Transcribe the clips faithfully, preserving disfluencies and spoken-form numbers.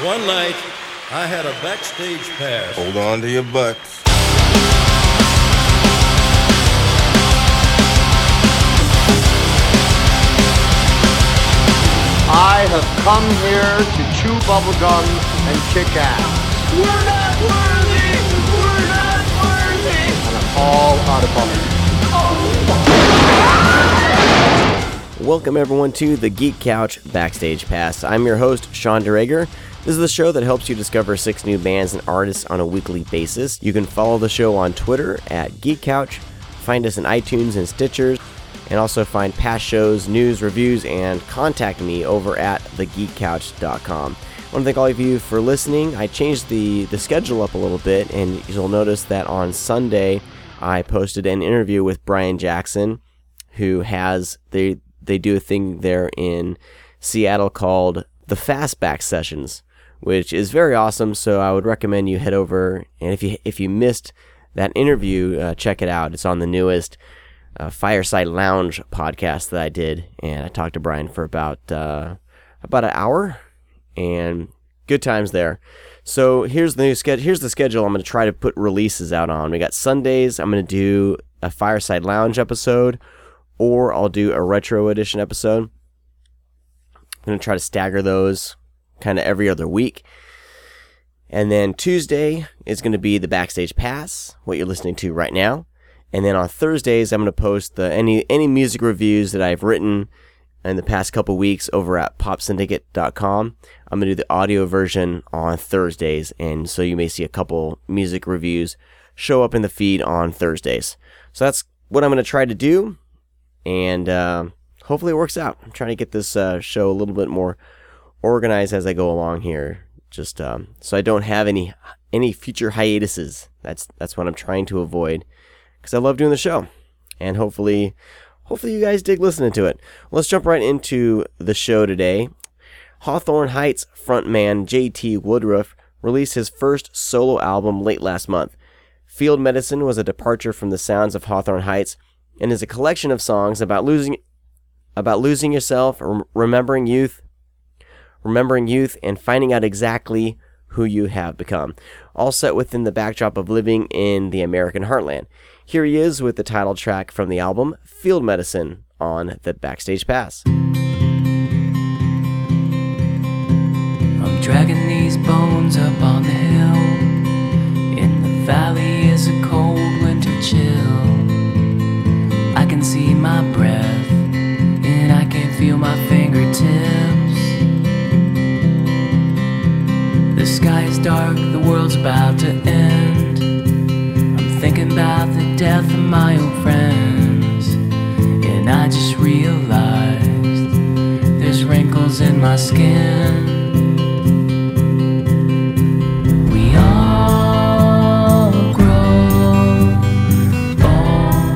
One night, I had a backstage pass. Hold on to your butts. I have come here to chew bubblegum and kick ass. We're not worthy! We're not worthy! And I'm all out of bubblegum. Welcome everyone to the Geek Couch Backstage Pass. I'm your host, Sean DeRager. This is the show that helps you discover six new bands and artists on a weekly basis. You can follow the show on Twitter at Geek Couch, find us in iTunes and Stitcher, and also find past shows, news, reviews, and contact me over at the geek couch dot com. I want to thank all of you for listening. I changed the, the schedule up a little bit, and you'll notice that on Sunday I posted an interview with Brian Jackson, who has, they, they do a thing there in Seattle called the Fastback Sessions, which is very awesome, so I would recommend you head over, and if you, if you missed that interview, uh, check it out. It's on the newest Uh, Fireside Lounge podcast that I did, and I talked to Brian for about uh, about an hour, and good times there. So here's the new schedule. Here's the schedule. I'm going to try to put releases out on. We got Sundays. I'm going to do a Fireside Lounge episode, or I'll do a retro edition episode. I'm going to try to stagger those kind of every other week. And then Tuesday is going to be the Backstage Pass, what you're listening to right now. And then on Thursdays, I'm going to post the, any any music reviews that I've written in the past couple weeks over at pop syndicate dot com. I'm going to do the audio version on Thursdays, and so you may see a couple music reviews show up in the feed on Thursdays. So that's what I'm going to try to do, and uh, hopefully it works out. I'm trying to get this uh, show a little bit more organized as I go along here, just um, so I don't have any any future hiatuses. That's that's what I'm trying to avoid, because I love doing the show, and hopefully, hopefully you guys dig listening to it. Well, let's jump right into the show today. Hawthorne Heights frontman J T Woodruff released his first solo album late last month. Field Medicine was a departure from the sounds of Hawthorne Heights, and is a collection of songs about losing, about losing yourself, rem- remembering youth, remembering youth, and finding out exactly who you have become, all set within the backdrop of living in the American heartland. Here he is with the title track from the album, Field Medicine, on the Backstage Pass. I'm dragging these bones up on the hill. In the valley is a cold winter chill. I can see my breath, and I can feel my fingertips. The sky is dark, the world's about to end. Thinking about the death of my old friends, and I just realized there's wrinkles in my skin. We all grow old,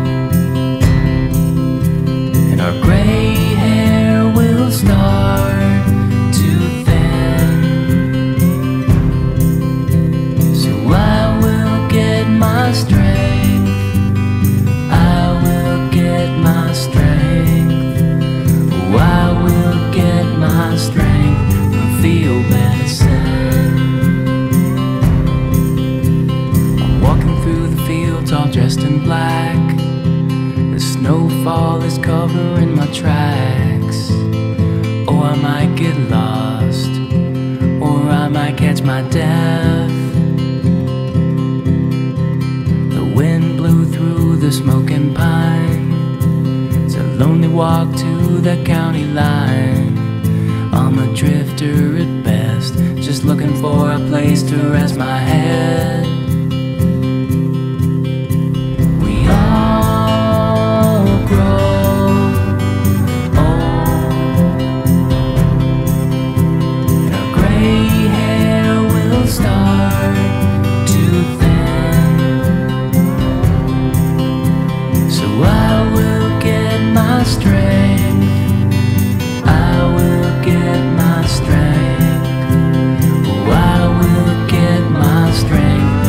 and our gray hair will start to thin. So I my strength, I will get my strength. Oh, I will get my strength from field medicine. I'm walking through the fields all dressed in black. The snowfall is covering my tracks. Oh, I might get lost, or I might catch my death. The smoking pine, it's a lonely walk to the county line. I'm a drifter at best, just looking for a place to rest my head. We all grow old, and our gray hair will start to thin. I will get my strength, I will get my strength, oh, I will get my strength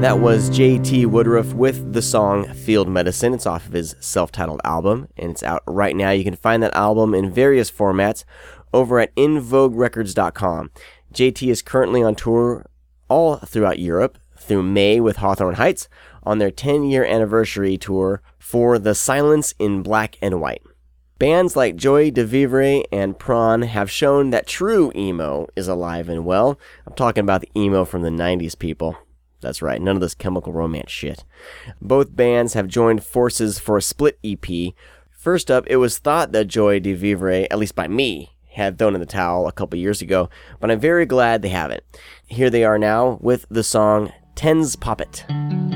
That was J T Woodruff with the song Field Medicine. It's off of his self-titled album, and it's out right now. You can find that album in various formats over at in vogue records dot com. J T is currently on tour all throughout Europe through May with Hawthorne Heights on their ten-year anniversary tour for The Silence in Black and White. Bands like Joy de Vivre and Prawn have shown that true emo is alive and well. I'm talking about the emo from the nineties, people. That's right, none of this Chemical Romance shit. Both bands have joined forces for a split E P. First up, it was thought that Joy de Vivre, at least by me, had thrown in the towel a couple years ago, but I'm very glad they haven't. Here they are now with the song Tens Poppet.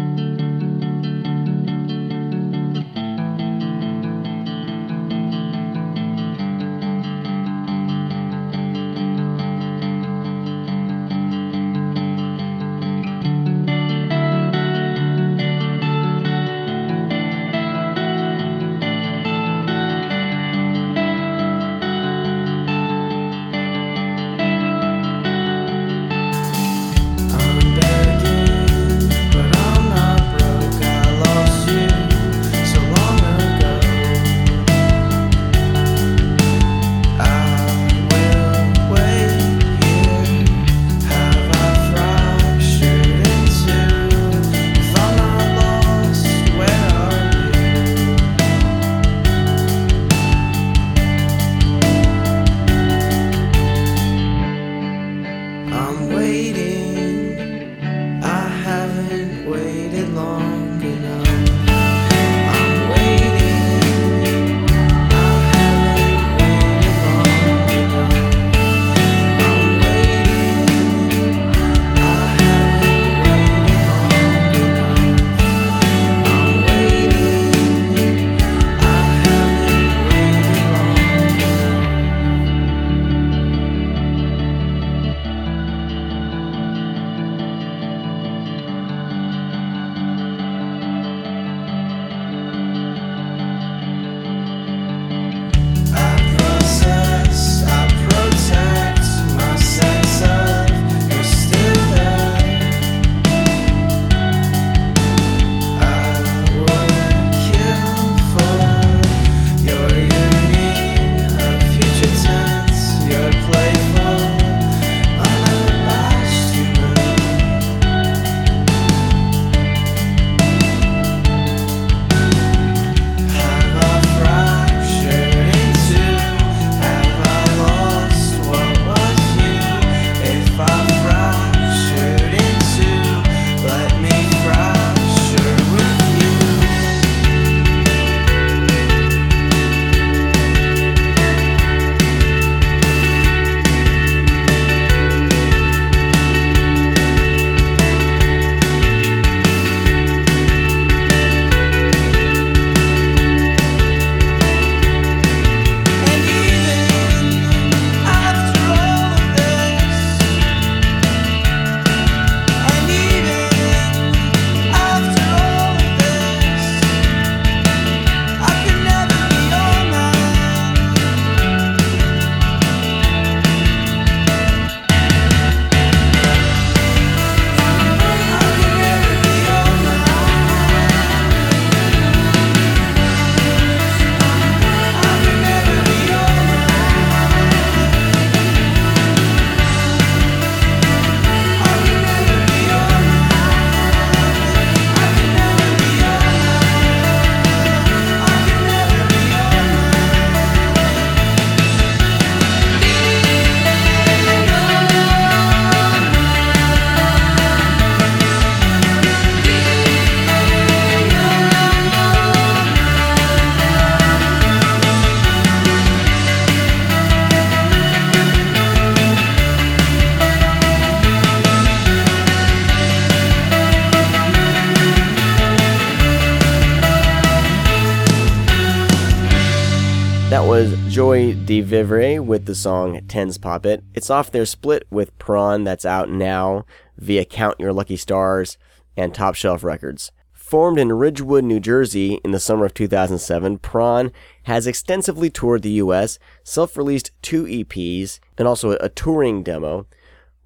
That was Joy de Vivre with the song Tens Poppet. It's off their split with Prawn that's out now via Count Your Lucky Stars and Top Shelf Records. Formed in Ridgewood, New Jersey in the summer of two thousand seven, Prawn has extensively toured the U S, self-released two E Ps, and also a touring demo.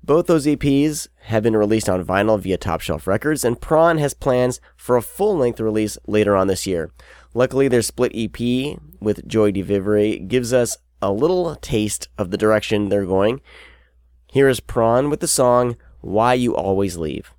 Both those E Ps have been released on vinyl via Top Shelf Records, and Prawn has plans for a full-length release later on this year. Luckily, their split E P with Joy DeVivre gives us a little taste of the direction they're going. Here is Prawn with the song Why You Always Leave.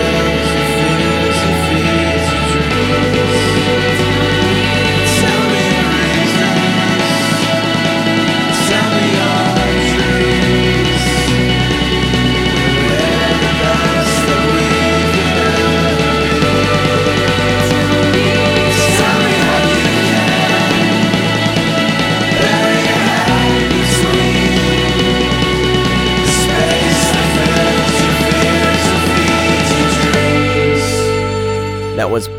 Tell me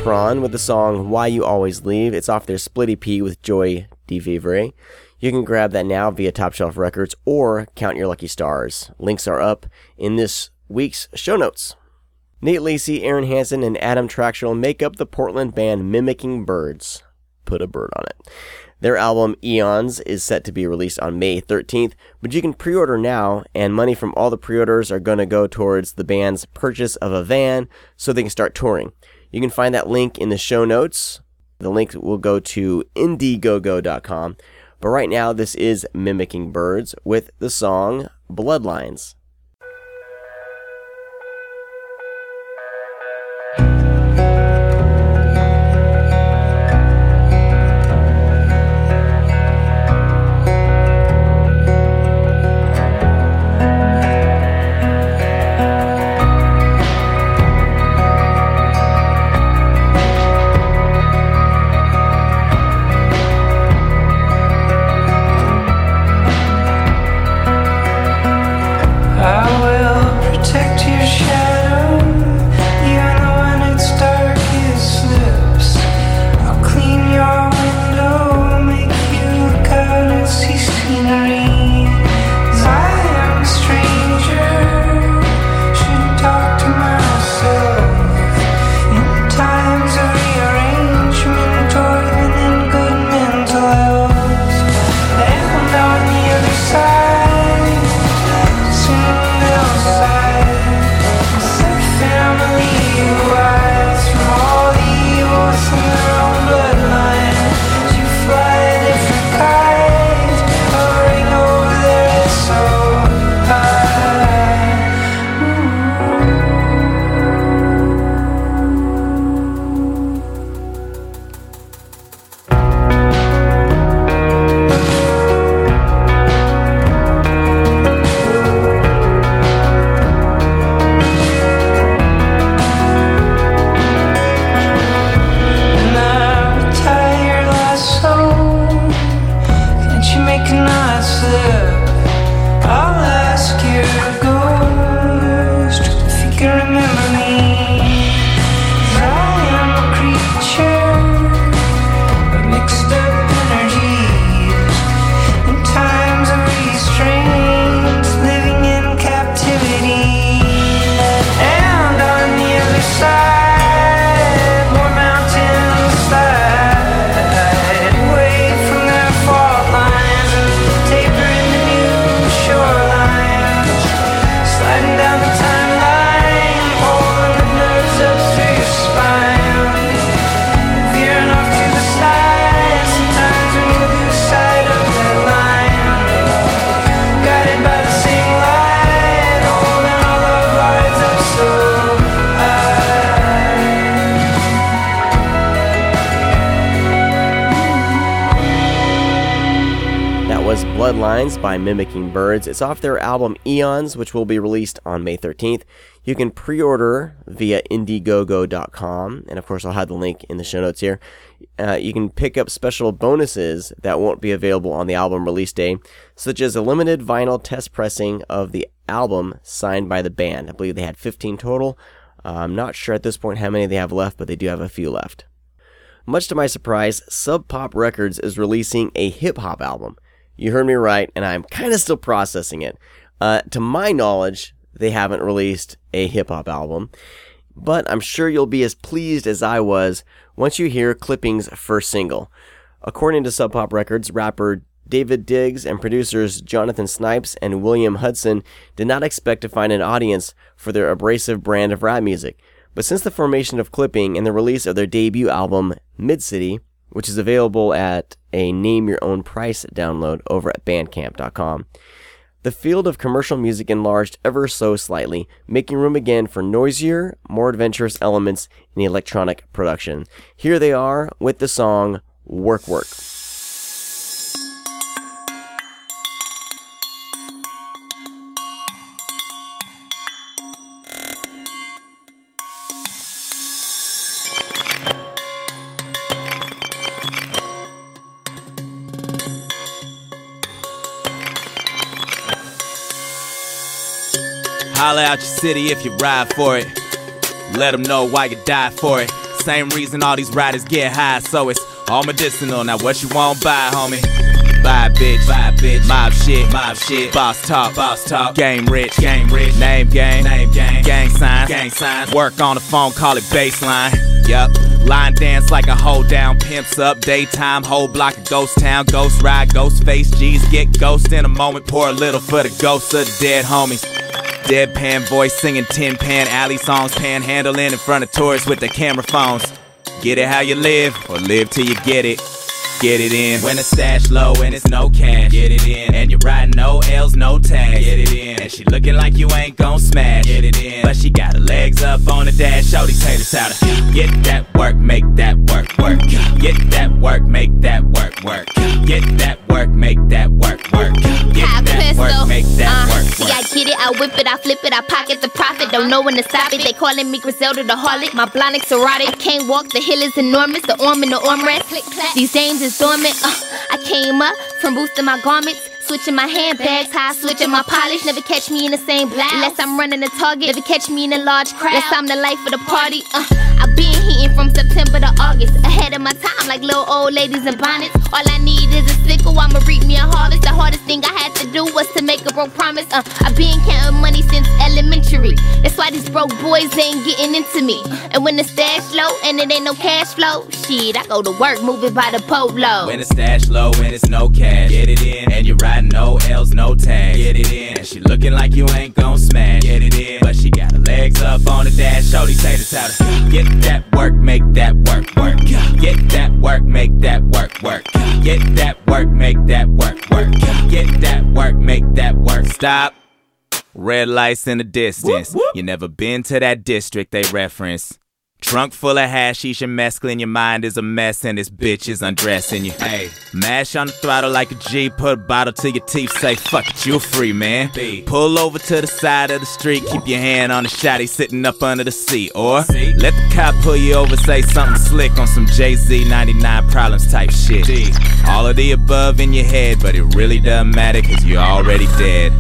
Saffron with the song Why You Always Leave. It's off their Splitty P with Joy DeVivre. You can grab that now via Top Shelf Records or Count Your Lucky Stars. Links are up in this week's show notes. Nate Lacey, Aaron Hansen, and Adam Traxel make up the Portland band Mimicking Birds. Put a bird on it. Their album Eons is set to be released on May thirteenth, but you can pre-order now, and money from all the pre-orders are going to go towards the band's purchase of a van so they can start touring. You can find that link in the show notes. The link will go to indiegogo dot com. But right now, this is Mimicking Birds with the song Bloodlines. Bloodlines by Mimicking Birds. It's off their album Eons, which will be released on May thirteenth. You can pre-order via indiegogo dot com, and of course I'll have the link in the show notes here. Uh, you can pick up special bonuses that won't be available on the album release day, such as a limited vinyl test pressing of the album signed by the band. I believe they had fifteen total. Uh, I'm not sure at this point how many they have left, but they do have a few left. Much to my surprise, Sub Pop Records is releasing a hip-hop album. You heard me right, and I'm kind of still processing it. Uh, to my knowledge, they haven't released a hip-hop album, but I'm sure you'll be as pleased as I was once you hear Clipping's first single. According to Sub Pop Records, rapper David Diggs and producers Jonathan Snipes and William Hudson did not expect to find an audience for their abrasive brand of rap music. But since the formation of Clipping and the release of their debut album, Mid-City, which is available at a name-your-own-price download over at bandcamp dot com, the field of commercial music enlarged ever so slightly, making room again for noisier, more adventurous elements in electronic production. Here they are with the song Work Work. Holla out your city if you ride for it. Let them know why you die for it. Same reason all these riders get high, so it's all medicinal. Now what you won't buy, homie? Buy bitch, buy bitch, mob shit, mob shit, boss talk, boss talk, game rich, game rich, name gang, name gang, gang signs, gang signs, work on the phone, call it baseline. Yup, line dance like a hold down, pimps up, daytime, whole block of ghost town, ghost ride, ghost face, G's get ghost in a moment, pour a little for the ghosts of the dead homies. Deadpan voice singing tin pan alley songs, panhandling in front of tourists with their camera phones. Get it how you live, or live till you get it. Get it in. When the stash low and it's no cash, get it in. And you're riding no L's, no tags, get it in. And she looking like you ain't gon' smash, get it in. But she got her legs up on the dash, show these haters how to get that work, make that work, work. Get that work, make that work, work. Get that work, make that work, work. Get that work, make that work, work. See, I get it, I whip it, I flip it, I pocket the profit. Don't know when to stop it. They calling me Griselda the harlot, my blondics erotic. I can't walk, the hill is enormous, the arm and the armrest. These dames is dormant. Uh, I came up from boosting my garments, switching my handbags, high switching my polish. Never catch me in the same blouse unless I'm running a target. Never catch me in a large crowd unless I'm the life of the party. Uh, I've been heating from September to August, ahead of my time like little old ladies in bonnets. All I need is a sickle, I'ma reap me a harvest. The hardest thing I had to do was to make a broke promise. Uh, I've been counting money since elementary. That's why these broke boys ain't getting into me. And when the stash low and it ain't no cash flow, shit, I go to work moving by the polo. When the stash low and it's no cash, get it in. And you're riding no L's, no tags, get it in. And she looking like you ain't gon' smash, get it in. But she got her legs up on the dash, show these haters how to get that work, make that work, work. Get that work, make that work, work. Get that work, make that work, work. Get that work, make that work. Stop. Red lights in the distance. Whoop, whoop. You never been to that district they reference. Trunk full of hashish and mescaline, your mind is a mess and this bitch is undressing you. Hey, mash on the throttle like a G, put a bottle to your teeth, say fuck it, you free, man. B. Pull over to the side of the street, keep your hand on the shotty sitting up under the seat. Or C. Let the cop pull you over, say something slick on some Jay-Z ninety-nine Problems type shit. D. All of the above in your head, but it really doesn't matter cause you're already dead.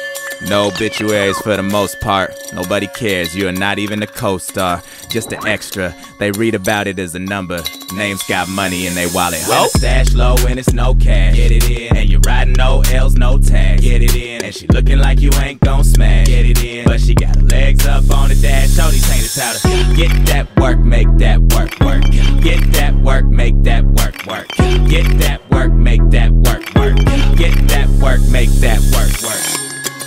No obituaries for the most part. Nobody cares, you're not even a co-star. Just an extra, they read about it as a number. Names got money in they wallet. When the stash low and it's no cash, get it in. And you're riding no L's, no tags, get it in. And she looking like you ain't gon' smash, get it in. But she got her legs up on the dash, show these haters how to get that work, make that work, work. Get that work, make that work, work. Get that work, make that work, work. Get that work, make that work, work.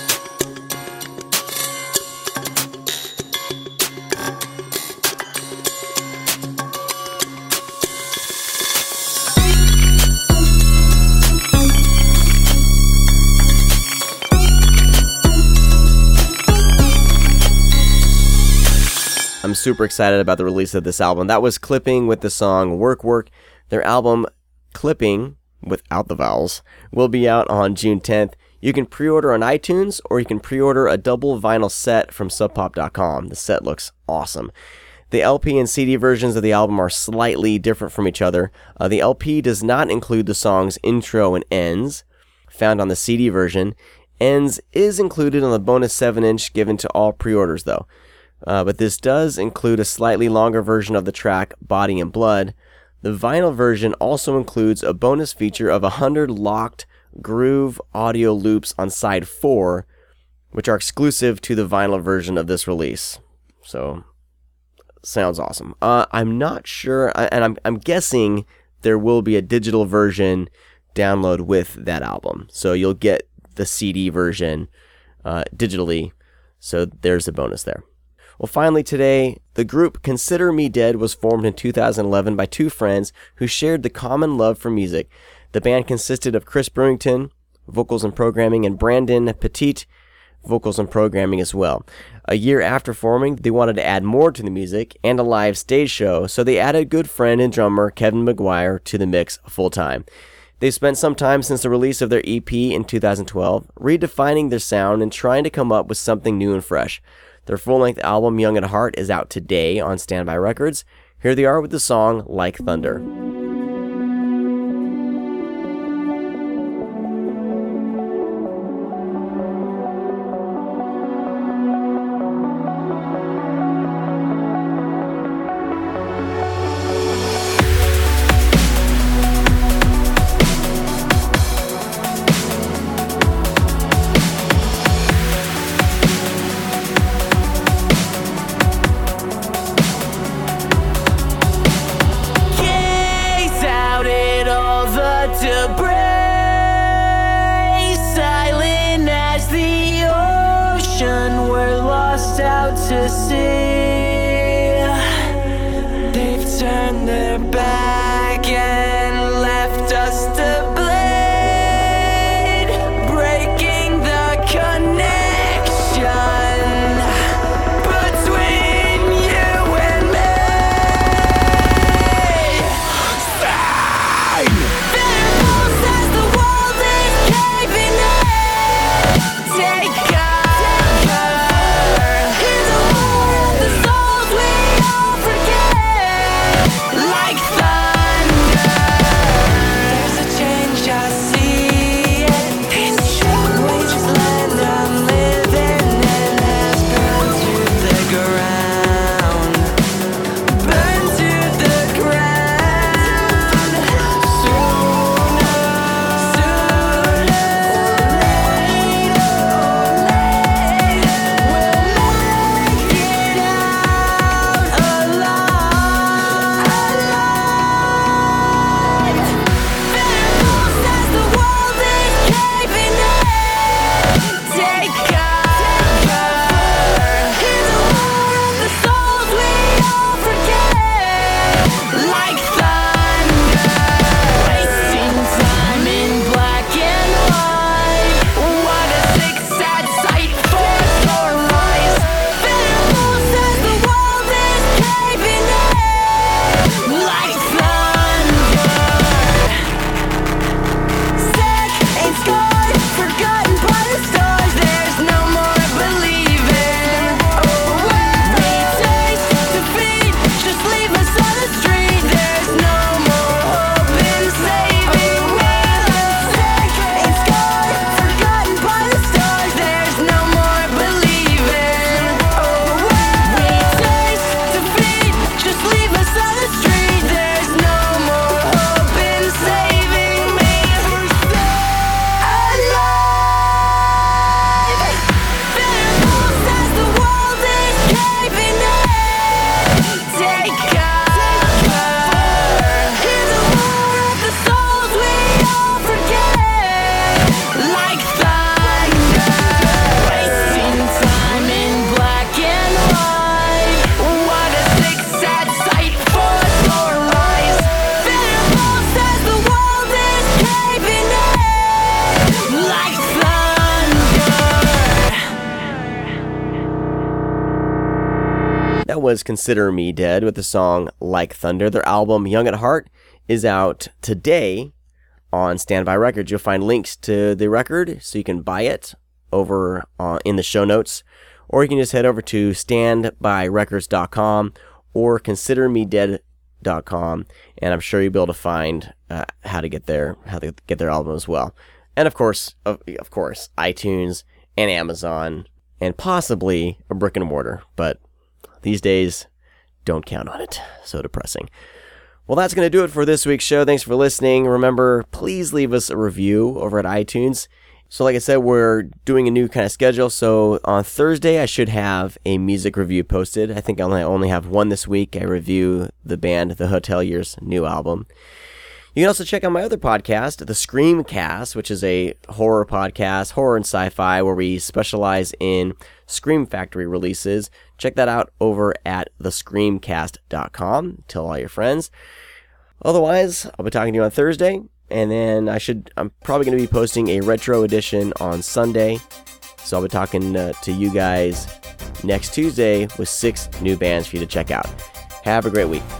I'm super excited about the release of this album. That was Clipping with the song Work Work. Their album Clipping, without the vowels, will be out on June tenth. You can pre-order on iTunes, or you can pre-order a double vinyl set from sub pop dot com. The set looks awesome. The L P and C D versions of the album are slightly different from each other. Uh, the L P does not include the songs Intro and Ends, found on the C D version. Ends is included on the bonus seven inch given to all pre-orders, though. Uh, but this does include a slightly longer version of the track Body and Blood. The vinyl version also includes a bonus feature of one hundred locked groove audio loops on side four, which are exclusive to the vinyl version of this release. So, sounds awesome. Uh, I'm not sure, and I'm, I'm guessing there will be a digital version download with that album. So you'll get the C D version uh, digitally, so there's a bonus there. Well, finally today, the group Consider Me Dead was formed in two thousand eleven by two friends who shared the common love for music. The band consisted of Chris Brewington, vocals and programming, and Brandon Petit, vocals and programming as well. A year after forming, they wanted to add more to the music and a live stage show, so they added good friend and drummer Kevin McGuire to the mix full-time. They've spent some time since the release of their E P in two thousand twelve, redefining their sound and trying to come up with something new and fresh. Their full-length album, Young at Heart, is out today on Standby Records. Here they are with the song Like Thunder. start to break, silent as the ocean, we're lost out to sea. They've turned their back and left us to bleed, breaking the connection between you and me. Fearful says the world is caving in. Take cover in the war of the souls we all forget. Like thunder, there's a change I see. These shockwaves land I'm living in has burned to the ground, burned to the ground. Sooner, sooner, later, we'll make it out alive, alive. Fearful says the world is caving in. Take cover in the war of the souls we all forget. Like thunder, wasting time in black and white. What a sick, sad sight for sunrise. Fearful says the world is caving in. Like thunder, sick and scarred, forgotten by the stars. There's no more believing. Oh, we taste defeat, just leave us on the street. There's no more hope in saving me. Sick and scarred, forgotten by the stars. There's no more believing. Oh, we taste defeat, just leave us on the street. There's no more hope in saving me. Alive. Fearful says the world is caving in. Take cover in the war of the souls we all forget. Like thunder, wasting time in black and white. What a sick, sad sight for sunrise. Fearful says the world is caving in. Like thunder. That was Consider Me Dead with the song Like Thunder. Their album Young at Heart is out today on Standby Records. You'll find links to the record so you can buy it over uh, in the show notes, or you can just head over to standby records dot com or consider me dead dot com, and I'm sure you'll be able to find uh, how to get there, how to get their album as well. And of course, of, of course, iTunes and Amazon, and possibly a brick and mortar, but these days, don't count on it. So depressing. Well, that's going to do it for this week's show. Thanks for listening. Remember, please leave us a review over at iTunes. So like I said, we're doing a new kind of schedule. So on Thursday, I should have a music review posted. I think I only, only have one this week. I review the band The Hoteliers' new album. You can also check out my other podcast, The Screamcast, which is a horror podcast, horror and sci-fi, where we specialize in Scream Factory releases. Check that out over at the screamcast dot com. Tell all your friends. Otherwise, I'll be talking to you on Thursday, and then I should, I'm probably going to be posting a retro edition on Sunday. So I'll be talking uh, to you guys next Tuesday with six new bands for you to check out. Have a great week.